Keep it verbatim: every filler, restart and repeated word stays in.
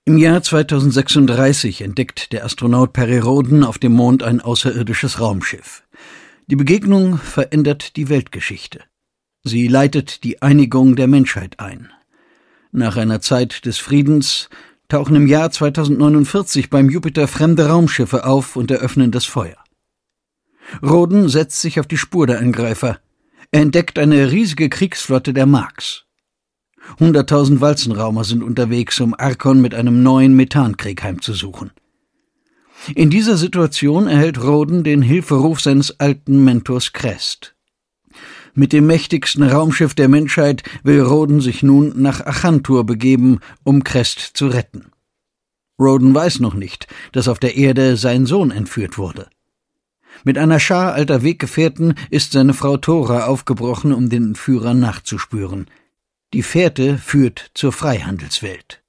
Im Jahr zweitausendsechsunddreißig entdeckt der Astronaut Perry Rhoden auf dem Mond ein außerirdisches Raumschiff. Die Begegnung verändert die Weltgeschichte. Sie leitet die Einigung der Menschheit ein. Nach einer Zeit des Friedens tauchen im Jahr zweitausendneunundvierzig beim Jupiter fremde Raumschiffe auf und eröffnen das Feuer. Rhoden setzt sich auf die Spur der Angreifer. Er entdeckt eine riesige Kriegsflotte der Marks. Hunderttausend Walzenraumer sind unterwegs, um Arkon mit einem neuen Methankrieg heimzusuchen. In dieser Situation erhält Rhoden den Hilferuf seines alten Mentors Krest. Mit dem mächtigsten Raumschiff der Menschheit will Rhoden sich nun nach Achantur begeben, um Krest zu retten. Rhoden weiß noch nicht, dass auf der Erde sein Sohn entführt wurde. Mit einer Schar alter Weggefährten ist seine Frau Thora aufgebrochen, um den Entführern nachzuspüren. Die Fährte führt zur Freihandelswelt.